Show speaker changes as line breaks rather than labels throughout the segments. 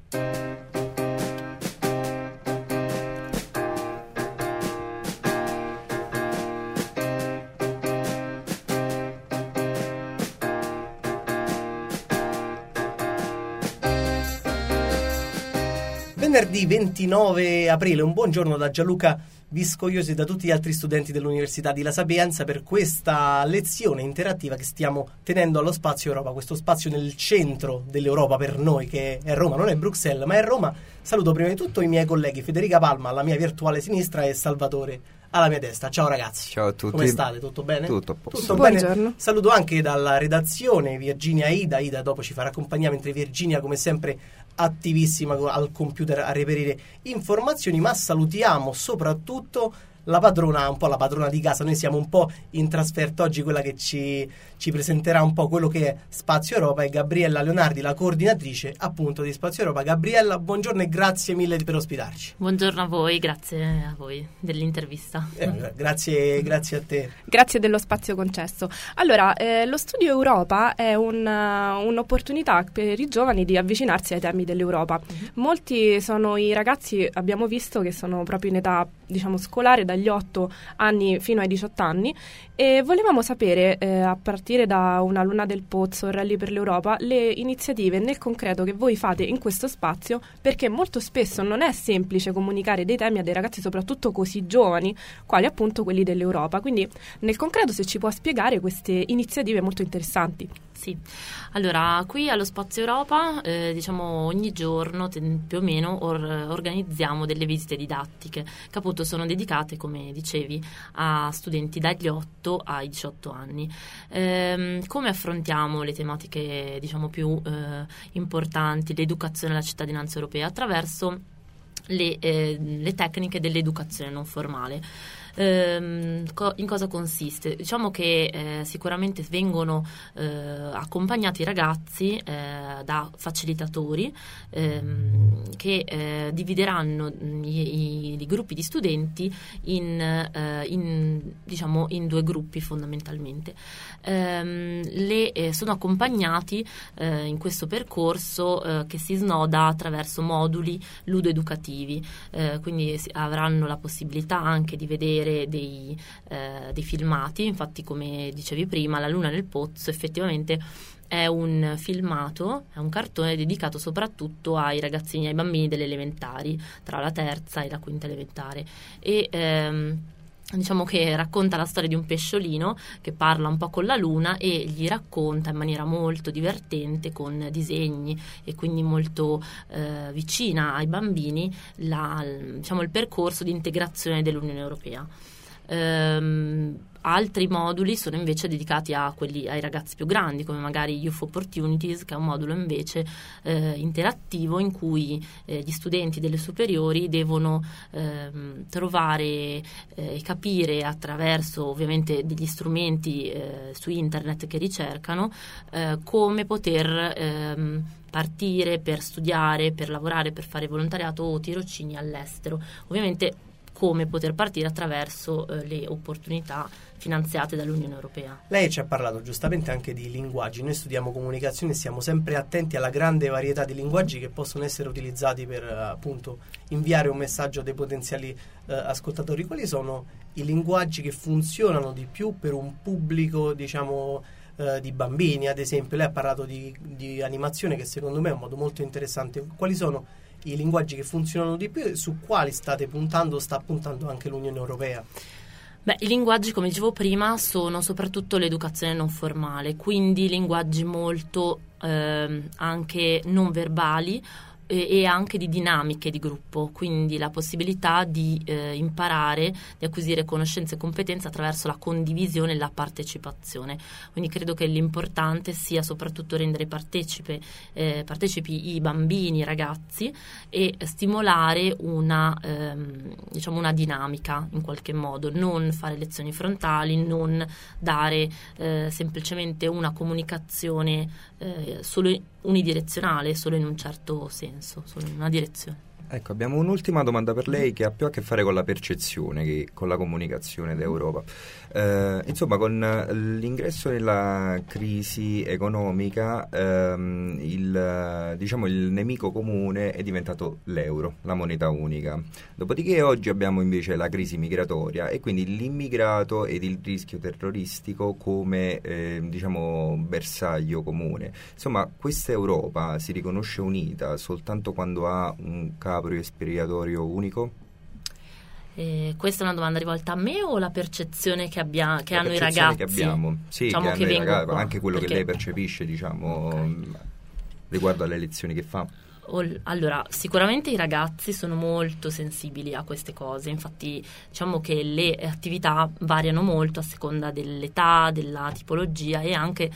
Venerdì 29 aprile, un buongiorno da Gianluca Viscogliosi e da tutti gli altri studenti dell'Università di La Sapienza per questa lezione interattiva che stiamo tenendo allo Spazio Europa, questo spazio nel centro dell'Europa per noi, che è Roma, non è Bruxelles ma è Roma. Saluto prima di tutto i miei colleghi Federica Palma alla mia virtuale sinistra e Salvatore alla mia destra. Ciao ragazzi.
Ciao a tutti.
Come state? Tutto bene?
Tutto a posto.
Tutto bene. Saluto anche dalla redazione Virginia Ida dopo ci farà compagnia, mentre Virginia come sempre attivissima al computer a reperire informazioni, ma salutiamo soprattutto la padrona, un po' la padrona di casa. Noi siamo un po' in trasferta oggi, quella che ci presenterà un po' quello che è Spazio Europa è Gabriella Leonardi, la coordinatrice appunto di Spazio Europa. Gabriella, buongiorno e grazie mille per ospitarci.
Buongiorno a voi, grazie a voi dell'intervista.
Grazie a te.
Grazie dello spazio concesso. Allora, lo Studio Europa è un'opportunità per i giovani di avvicinarsi ai temi dell'Europa. Molti sono i ragazzi, abbiamo visto, che sono proprio in età, diciamo, scolare, dagli 8 anni fino ai 18 anni, e volevamo sapere, a partire da Una Luna del Pozzo, Rally per l'Europa, le iniziative nel concreto che voi fate in questo spazio, perché molto spesso non è semplice comunicare dei temi a dei ragazzi soprattutto così giovani, quali appunto quelli dell'Europa. Quindi nel concreto, se ci può spiegare queste iniziative molto interessanti.
Sì, allora qui allo Spazio Europa diciamo ogni giorno più o meno organizziamo delle visite didattiche che appunto sono dedicate, come dicevi, a studenti dagli 8 ai 18 anni. Come affrontiamo le tematiche diciamo più importanti, l'educazione alla cittadinanza europea? Attraverso le tecniche dell'educazione non formale. In cosa consiste? Diciamo che sicuramente vengono accompagnati i ragazzi da facilitatori che divideranno i gruppi di studenti in due gruppi fondamentalmente. Sono accompagnati in questo percorso che si snoda attraverso moduli ludo-educativi, quindi avranno la possibilità anche di vedere dei filmati. Infatti, come dicevi prima, La Luna nel Pozzo effettivamente è un filmato, è un cartone dedicato soprattutto ai ragazzini, ai bambini delle elementari, tra la terza e la quinta elementare, e diciamo che racconta la storia di un pesciolino che parla un po' con la luna e gli racconta in maniera molto divertente, con disegni e quindi molto vicina ai bambini, il percorso di integrazione dell'Unione Europea. Altri moduli sono invece dedicati ai ragazzi più grandi, come magari Youth Opportunities, che è un modulo invece interattivo in cui gli studenti delle superiori devono trovare e capire, attraverso ovviamente degli strumenti su internet che ricercano, come poter partire per studiare, per lavorare, per fare volontariato o tirocini all'estero. Ovviamente come poter partire attraverso le opportunità finanziate dall'Unione Europea.
Lei ci ha parlato giustamente anche di linguaggi. Noi studiamo comunicazione e siamo sempre attenti alla grande varietà di linguaggi che possono essere utilizzati per appunto inviare un messaggio a dei potenziali ascoltatori. Quali sono i linguaggi che funzionano di più per un pubblico, diciamo, di bambini? Ad esempio, lei ha parlato di animazione, che secondo me è un modo molto interessante. Quali sono i linguaggi che funzionano di più e su quali sta puntando anche l'Unione Europea?
Beh, i linguaggi, come dicevo prima, sono soprattutto l'educazione non formale, quindi linguaggi molto anche non verbali e anche di dinamiche di gruppo, quindi la possibilità di imparare, di acquisire conoscenze e competenze attraverso la condivisione e la partecipazione. Quindi credo che l'importante sia soprattutto rendere partecipi i bambini, i ragazzi, e stimolare una dinamica in qualche modo, non fare lezioni frontali, non dare semplicemente una comunicazione solo unidirezionale, solo in un certo senso, solo in una direzione.
Ecco, abbiamo un'ultima domanda per lei che ha più a che fare con la percezione che con la comunicazione d'Europa. Insomma, con l'ingresso nella crisi economica, il nemico comune è diventato l'euro, la moneta unica. Dopodiché oggi abbiamo invece la crisi migratoria e quindi l'immigrato ed il rischio terroristico come bersaglio comune. Insomma, questa Europa si riconosce unita soltanto quando ha un capro espiatorio unico?
Questa è una domanda rivolta a me o la percezione che hanno i ragazzi?
Che abbiamo, sì,
diciamo
che hanno i ragazzi, anche quello
perché...
che lei percepisce, riguardo alle lezioni che fa.
Allora, sicuramente i ragazzi sono molto sensibili a queste cose, infatti diciamo che le attività variano molto a seconda dell'età, della tipologia e anche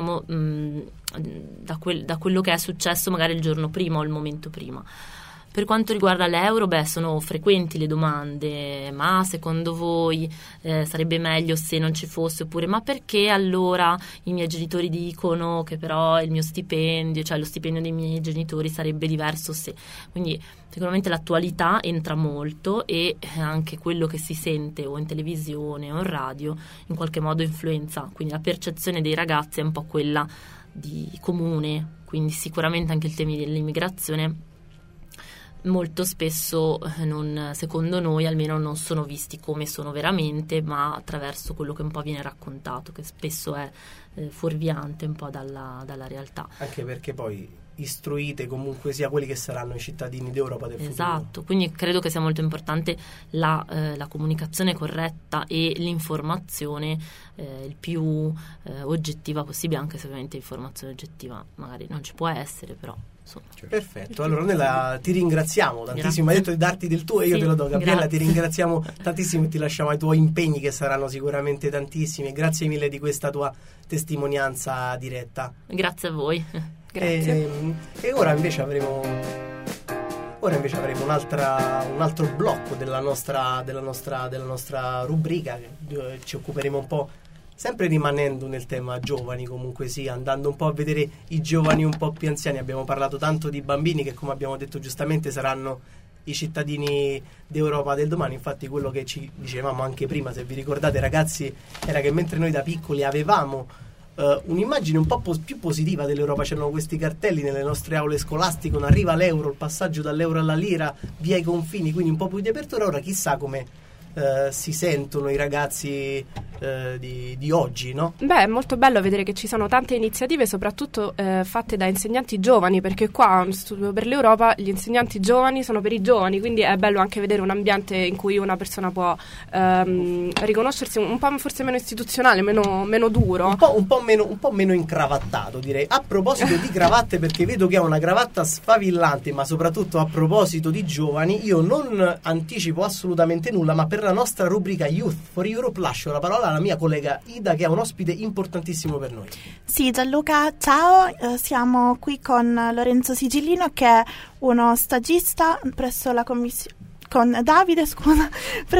da quello che è successo magari il giorno prima o il momento prima. Per quanto riguarda l'euro, sono frequenti le domande, ma secondo voi sarebbe meglio se non ci fosse, oppure ma perché allora i miei genitori dicono che però il mio stipendio, cioè lo stipendio dei miei genitori sarebbe diverso se... Quindi sicuramente l'attualità entra molto e anche quello che si sente o in televisione o in radio in qualche modo influenza, quindi la percezione dei ragazzi è un po' quella di comune, quindi sicuramente anche il tema dell'immigrazione molto spesso secondo noi almeno non sono visti come sono veramente, ma attraverso quello che un po' viene raccontato, che spesso è fuorviante un po' dalla realtà.
Anche perché poi istruite comunque sia quelli che saranno i cittadini d'Europa del futuro.
Esatto, quindi credo che sia molto importante la comunicazione corretta e l'informazione il più oggettiva possibile, anche se ovviamente l'informazione oggettiva magari non ci può essere, però
perfetto, allora noi ti ringraziamo tantissimo. Hai detto di darti del tuo e io
sì,
te lo do, Gabriella.
grazie.
Ti ringraziamo tantissimo e ti lasciamo ai tuoi impegni che saranno sicuramente tantissimi. Grazie mille di questa tua testimonianza diretta.
Grazie a voi.
Grazie.
E ora invece avremo un altro blocco della nostra rubrica. Ci occuperemo un po', sempre rimanendo nel tema giovani, comunque sia, andando un po' a vedere i giovani un po' più anziani. Abbiamo parlato tanto di bambini che, come abbiamo detto giustamente, saranno i cittadini d'Europa del domani. Infatti quello che ci dicevamo anche prima, se vi ricordate ragazzi, era che mentre noi da piccoli avevamo un'immagine un po' più positiva dell'Europa, c'erano questi cartelli nelle nostre aule scolastiche: non arriva l'euro, il passaggio dall'euro alla lira, via i confini, quindi un po' più di apertura. Ora chissà come si sentono i ragazzi di oggi, no?
Beh, è molto bello vedere che ci sono tante iniziative, soprattutto fatte da insegnanti giovani, perché qua Studio per l'Europa gli insegnanti giovani sono per i giovani, quindi è bello anche vedere un ambiente in cui una persona può riconoscersi un po' forse meno istituzionale, meno duro,
un po' meno incravattato, direi. A proposito di cravatte, perché vedo che ha una cravatta sfavillante, ma soprattutto a proposito di giovani, io non anticipo assolutamente nulla, ma per la nostra rubrica Youth for Europe lascio la parola alla mia collega Ida, che è un ospite importantissimo per noi.
Sì, Gianluca, ciao, siamo qui con Lorenzo Sigillino, che è uno stagista presso la commissione, con Davide, scusa,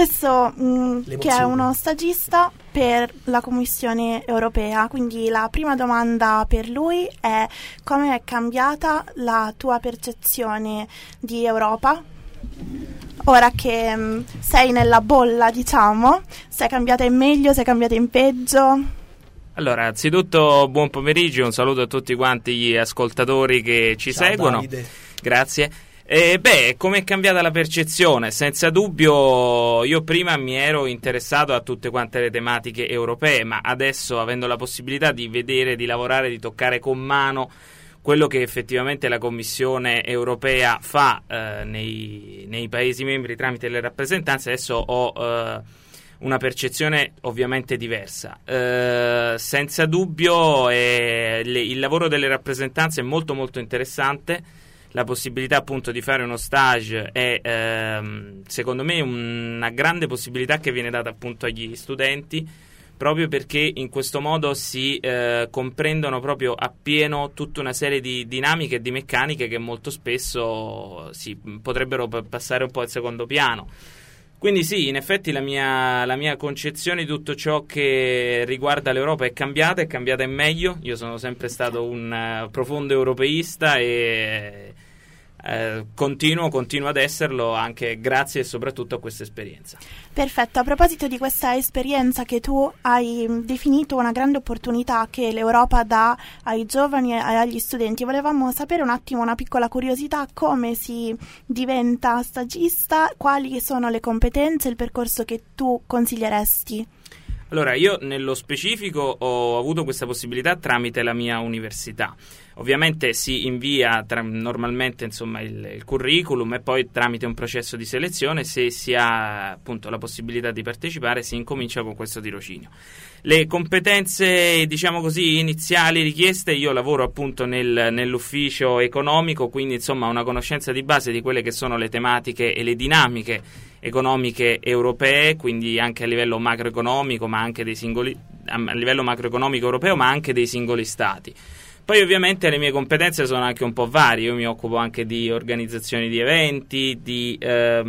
che è uno stagista per la Commissione europea. Quindi la prima domanda per lui è: come è cambiata la tua percezione di Europa? Ora che sei nella bolla, diciamo, se è cambiata in meglio, se è cambiata in peggio?
Allora, anzitutto buon pomeriggio, un saluto a tutti quanti gli ascoltatori che ci seguono.
Davide.
Grazie. Come è cambiata la percezione? Senza dubbio, io prima mi ero interessato a tutte quante le tematiche europee, ma adesso, avendo la possibilità di vedere, di lavorare, di toccare con mano quello che effettivamente la Commissione europea fa nei Paesi membri tramite le rappresentanze, adesso ho una percezione ovviamente diversa. Senza dubbio il lavoro delle rappresentanze è molto molto interessante. La possibilità appunto di fare uno stage è secondo me una grande possibilità che viene data appunto agli studenti, proprio perché in questo modo si comprendono proprio appieno tutta una serie di dinamiche e di meccaniche che molto spesso si potrebbero passare un po' al secondo piano. Quindi sì, in effetti la mia concezione di tutto ciò che riguarda l'Europa è cambiata in meglio. Io sono sempre stato un profondo europeista e continuo ad esserlo anche grazie e soprattutto a questa esperienza.
Perfetto, a proposito di questa esperienza che tu hai definito una grande opportunità che l'Europa dà ai giovani e agli studenti, volevamo sapere un attimo, una piccola curiosità: come si diventa stagista, quali sono le competenze, il percorso che tu consiglieresti?
Allora, io nello specifico ho avuto questa possibilità tramite la mia università. Ovviamente si invia normalmente il curriculum e poi tramite un processo di selezione, se si ha appunto la possibilità di partecipare, si incomincia con questo tirocinio. Le competenze, diciamo così, iniziali richieste: io lavoro appunto nell'ufficio economico, quindi insomma una conoscenza di base di quelle che sono le tematiche e le dinamiche economiche europee, quindi anche a livello macroeconomico, ma anche a livello macroeconomico europeo, ma anche dei singoli stati. Poi ovviamente le mie competenze sono anche un po' varie, io mi occupo anche di organizzazione di eventi, di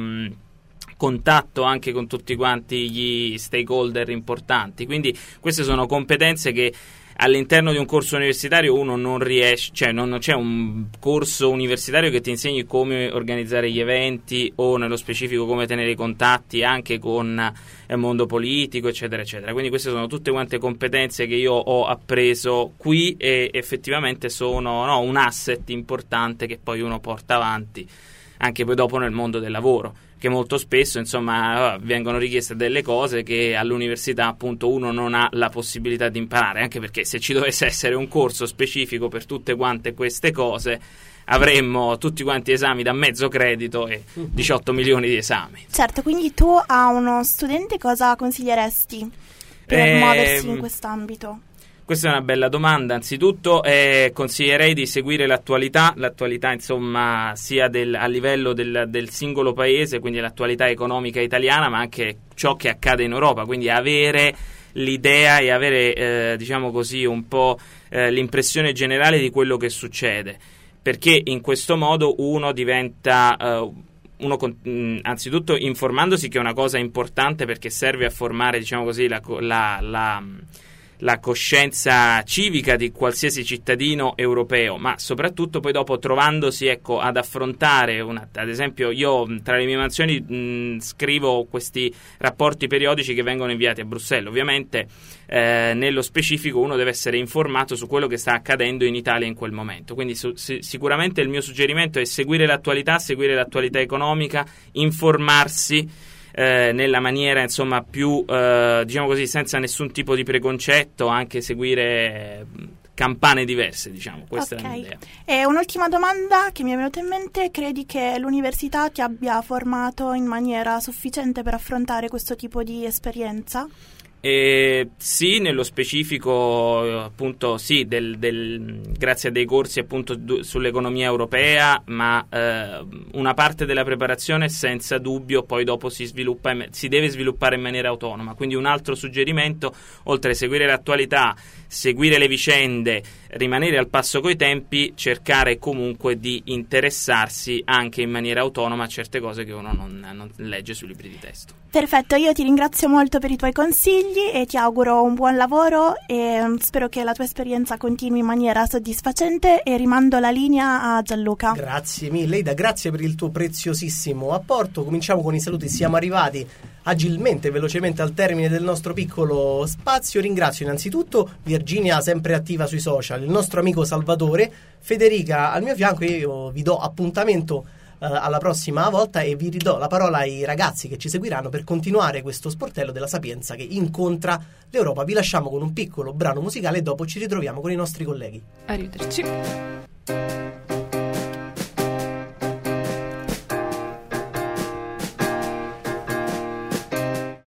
contatto anche con tutti quanti gli stakeholder importanti, quindi queste sono competenze che all'interno di un corso universitario uno non riesce, cioè non c'è un corso universitario che ti insegni come organizzare gli eventi o nello specifico come tenere i contatti anche con il mondo politico, eccetera eccetera. Quindi queste sono tutte quante competenze che io ho appreso qui e effettivamente sono un asset importante che poi uno porta avanti anche poi dopo nel mondo del lavoro, che molto spesso vengono richieste delle cose che all'università appunto uno non ha la possibilità di imparare, anche perché se ci dovesse essere un corso specifico per tutte quante queste cose avremmo tutti quanti esami da mezzo credito e 18 milioni di esami.
Certo, quindi tu a uno studente cosa consiglieresti per muoversi in quest'ambito?
Questa è una bella domanda. Anzitutto consiglierei di seguire l'attualità insomma sia a livello del singolo paese, quindi l'attualità economica italiana, ma anche ciò che accade in Europa, quindi avere l'idea e avere diciamo così un po' l'impressione generale di quello che succede, perché in questo modo uno diventa anzitutto informandosi, che è una cosa importante perché serve a formare, diciamo così, la coscienza civica di qualsiasi cittadino europeo, ma soprattutto poi dopo trovandosi ad affrontare ad esempio io tra le mie mansioni scrivo questi rapporti periodici che vengono inviati a Bruxelles. Ovviamente nello specifico uno deve essere informato su quello che sta accadendo in Italia in quel momento, quindi sicuramente il mio suggerimento è seguire l'attualità economica, informarsi nella maniera insomma più diciamo così, senza nessun tipo di preconcetto, anche seguire campane diverse, diciamo. Questa è la mia idea.
E un'ultima domanda che mi è venuta in mente: credi che l'università ti abbia formato in maniera sufficiente per affrontare questo tipo di esperienza?
Sì, nello specifico appunto sì, grazie a dei corsi appunto sull'economia europea, ma una parte della preparazione senza dubbio poi dopo si deve sviluppare in maniera autonoma. Quindi un altro suggerimento, oltre a seguire l'attualità, seguire le vicende, rimanere al passo coi tempi, cercare comunque di interessarsi anche in maniera autonoma a certe cose che uno non legge sui libri di testo.
Perfetto, io ti ringrazio molto per i tuoi consigli e ti auguro un buon lavoro e spero che la tua esperienza continui in maniera soddisfacente, e rimando la linea a Gianluca.
Grazie mille Ida, grazie per il tuo preziosissimo apporto. Cominciamo con i saluti, siamo arrivati agilmente e velocemente al termine del nostro piccolo spazio. Ringrazio innanzitutto Virginia, sempre attiva sui social, il nostro amico Salvatore, Federica al mio fianco. Io vi do appuntamento alla prossima volta e vi ridò la parola ai ragazzi che ci seguiranno per continuare questo sportello della sapienza che incontra l'Europa. Vi lasciamo con un piccolo brano musicale e dopo ci ritroviamo con i nostri colleghi.
Arrivederci.